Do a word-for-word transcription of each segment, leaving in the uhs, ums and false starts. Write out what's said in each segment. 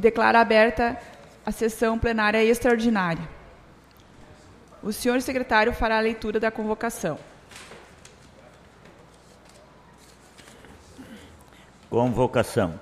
Declaro aberta a sessão plenária extraordinária. O senhor secretário fará a leitura da convocação. Convocação.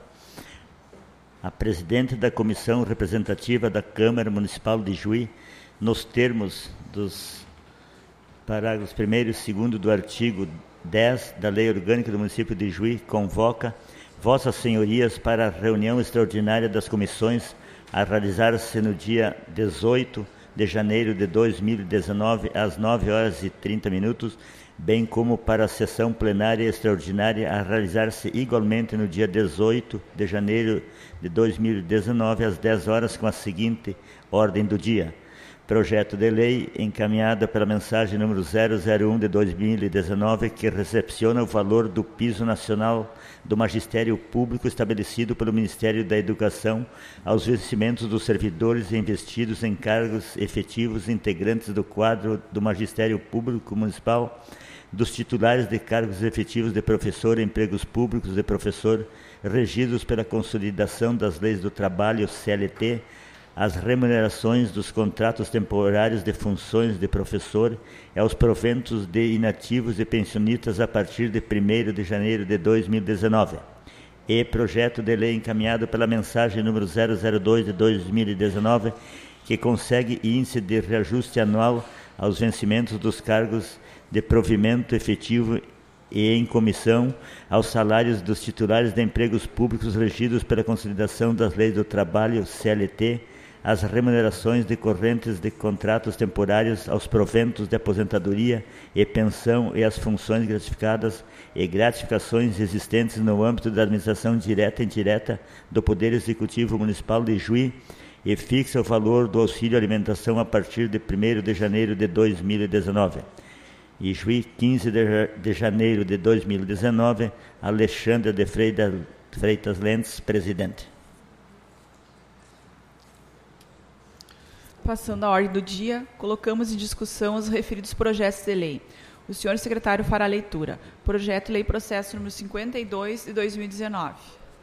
A presidente da Comissão Representativa da Câmara Municipal de Juí, nos termos dos parágrafos primeiro e segundo do artigo dez da Lei Orgânica do Município de Juí, convoca Vossas Senhorias para a reunião extraordinária das comissões a realizar-se no dia dezoito de janeiro de dois mil e dezenove, às nove horas e trinta minutos, bem como para a sessão plenária extraordinária a realizar-se igualmente no dia dezoito de janeiro de dois mil e dezenove, às dez horas, com a seguinte ordem do dia. Projeto de lei encaminhada pela mensagem número zero zero um de dois mil e dezenove, que recepciona o valor do piso nacional do magistério público estabelecido pelo Ministério da Educação aos vencimentos dos servidores investidos em cargos efetivos integrantes do quadro do magistério público municipal, dos titulares de cargos efetivos de professor e empregos públicos de professor, regidos pela consolidação das leis do trabalho, C L T, as remunerações dos contratos temporários de funções de professor e aos proventos de inativos e pensionistas a partir de primeiro de janeiro de dois mil e dezenove. E projeto de lei encaminhado pela mensagem número zero zero dois de dois mil e dezenove, que consegue índice de reajuste anual aos vencimentos dos cargos de provimento efetivo e em comissão aos salários dos titulares de empregos públicos regidos pela consolidação das leis do trabalho, C L T, as remunerações decorrentes de contratos temporários, aos proventos de aposentadoria e pensão e as funções gratificadas e gratificações existentes no âmbito da administração direta e indireta do Poder Executivo Municipal de Juí, e fixa o valor do auxílio alimentação a partir de primeiro de janeiro de dois mil e dezenove. E Juí, quinze de janeiro de dois mil e dezenove, Alexandre de Freitas Lentes, presidente. Passando à ordem do dia, colocamos em discussão os referidos projetos de lei. O senhor secretário fará a leitura. Projeto de lei processo número cinquenta e dois de dois mil e dezenove.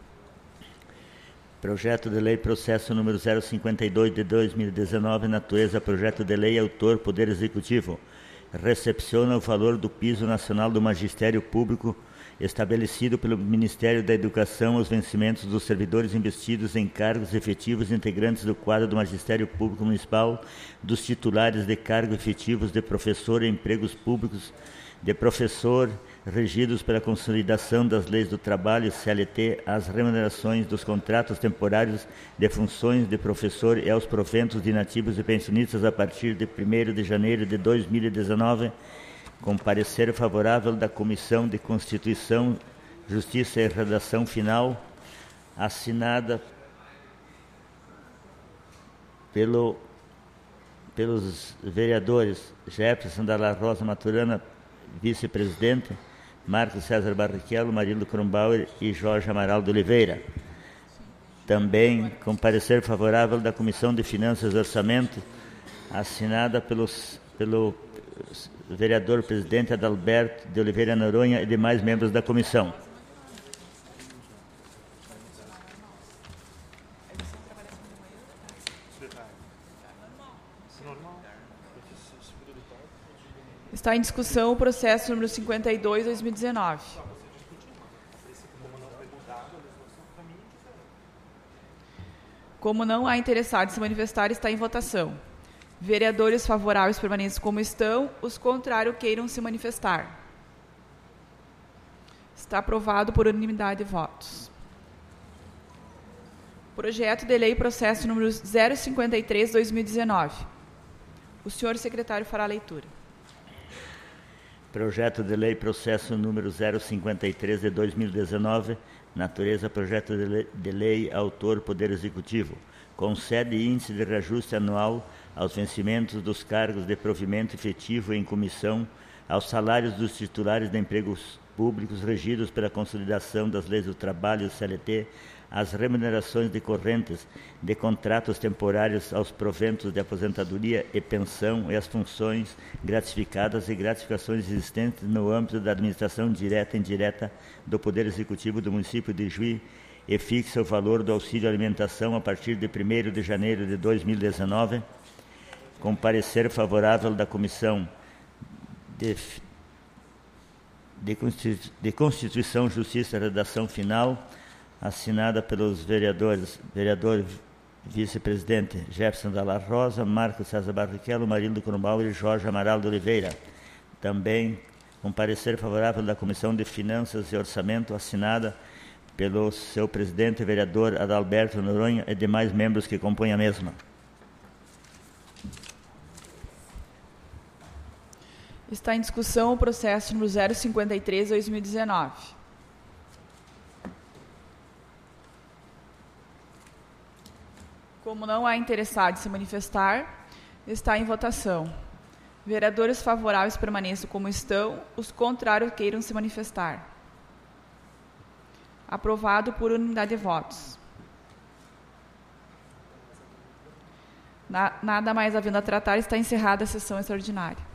Projeto de lei processo número zero cinquenta e dois de dois mil e dezenove, natureza projeto de lei, autor Poder Executivo. Recepciona o valor do piso nacional do magistério público estabelecido pelo Ministério da Educação aos vencimentos dos servidores investidos em cargos efetivos integrantes do quadro do Magistério Público Municipal, dos titulares de cargos efetivos de professor e empregos públicos de professor, regidos pela consolidação das leis do trabalho, C L T, as remunerações dos contratos temporários de funções de professor e aos proventos de inativos e pensionistas a partir de primeiro de janeiro de dois mil e dezenove, com parecer favorável da Comissão de Constituição, Justiça e Redação Final, assinada pelo, pelos vereadores Jefferson Dalla Rosa Maturana, vice-presidente, Marcos César Barrichello, Marilo Krumbauer e Jorge Amaral de Oliveira. Também com parecer favorável da Comissão de Finanças e Orçamento, assinada pelos, pelo vereador presidente Adalberto de Oliveira Noronha e demais membros da comissão. Está em discussão o processo número cinquenta e dois de dois mil e dezenove. Como não há interessados em se manifestar, está em votação. Vereadores favoráveis permaneçam como estão, os contrários queiram se manifestar. Está aprovado por unanimidade de votos. Projeto de lei processo número zero cinquenta e três de dois mil e dezenove. O senhor secretário fará a leitura. Projeto de lei processo número zero cinquenta e três de dois mil e dezenove, natureza projeto de lei, de lei, autor Poder Executivo. Concede índice de reajuste anual aos vencimentos dos cargos de provimento efetivo em comissão, aos salários dos titulares de empregos públicos regidos pela consolidação das leis do trabalho, C L T, as remunerações decorrentes de contratos temporários, aos proventos de aposentadoria e pensão e as funções gratificadas e gratificações existentes no âmbito da administração direta e indireta do Poder Executivo do município de Juí, e fixa o valor do auxílio alimentação a partir de primeiro de janeiro de dois mil e dezenove, com parecer favorável da Comissão de, de Constituição, Justiça e Redação Final, assinada pelos vereadores, vereador vice-presidente Jefferson Dalla Rosa, Marcos César Barrichello, Marindo Crumbauer e Jorge Amaral de Oliveira. Também com parecer favorável da Comissão de Finanças e Orçamento, assinada pelo seu presidente, vereador Adalberto Noronha, e demais membros que compõem a mesma. Está em discussão o processo número zero cinquenta e três, dois mil e dezenove. Como não há interessado em se manifestar, está em votação. Vereadores favoráveis permaneçam como estão, os contrários queiram se manifestar. Aprovado por unanimidade de votos. Na, nada mais havendo a tratar, está encerrada a sessão extraordinária.